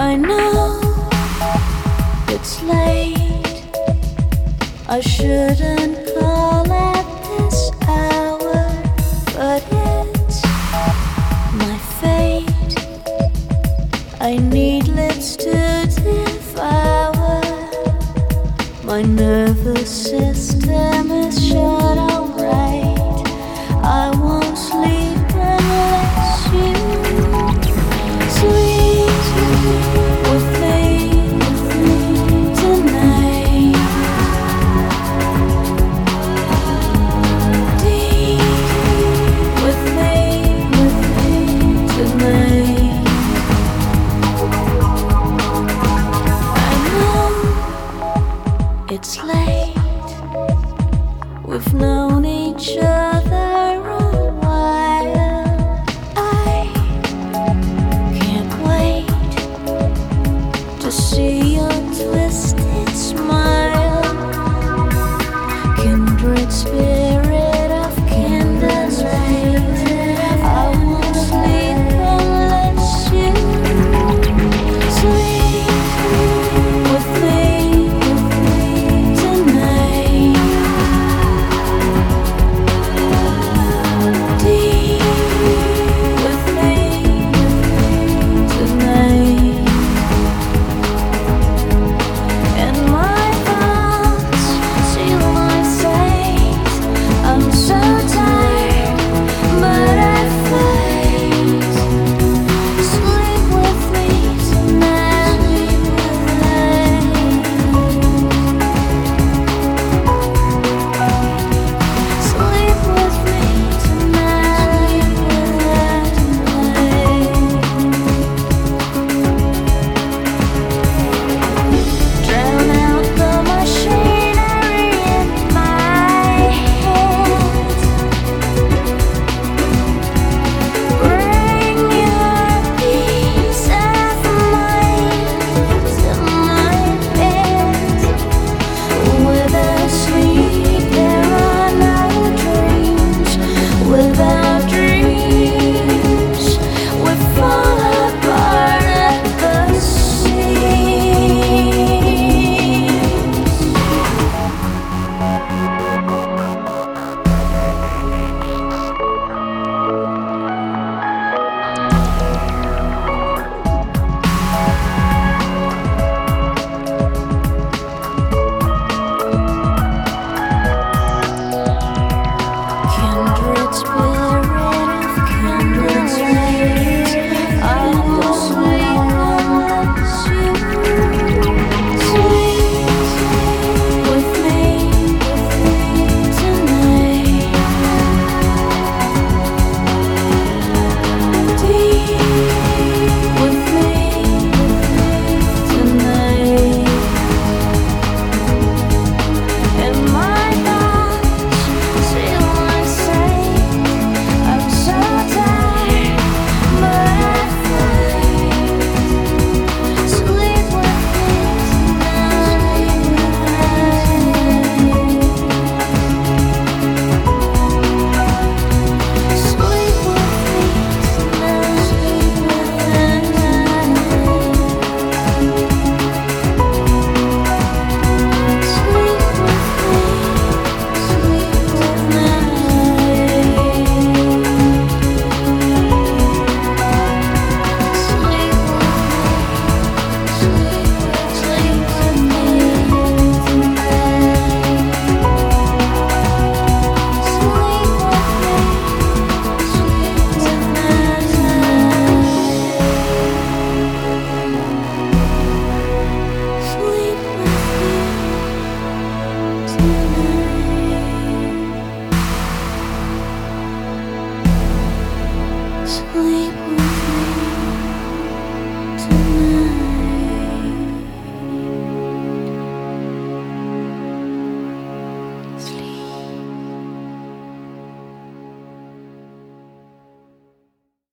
I know it's late. I shouldn't call at this hour, but it's my fate. I need lips to devour. My nervous system is shut alright. I won't sleep unless you sleep with me tonight. Deep with me tonight. I know it's late. We've known each other a while. I can't wait to see your twisted smile. Kindred spirit of candlelight. I won't sleep unless you sleep with me tonight. Deep with me tonight. And my thoughts seal my fate. I'm so tired, but I fight. Sleep with me tonight. Sleep with me tonight. Drown out the machinery in my head. Bring your peace of mind to my bed. Without sleep, there are no dreams. Without dreams, we fall apart at the seams. Kindred spirit of candlelight. I will sleep unless you sleep with me tonight. Deep with me tonight. And my thoughts seal my fate. I'm so tired, but I fight. Sleep with me tonight. Sleep with with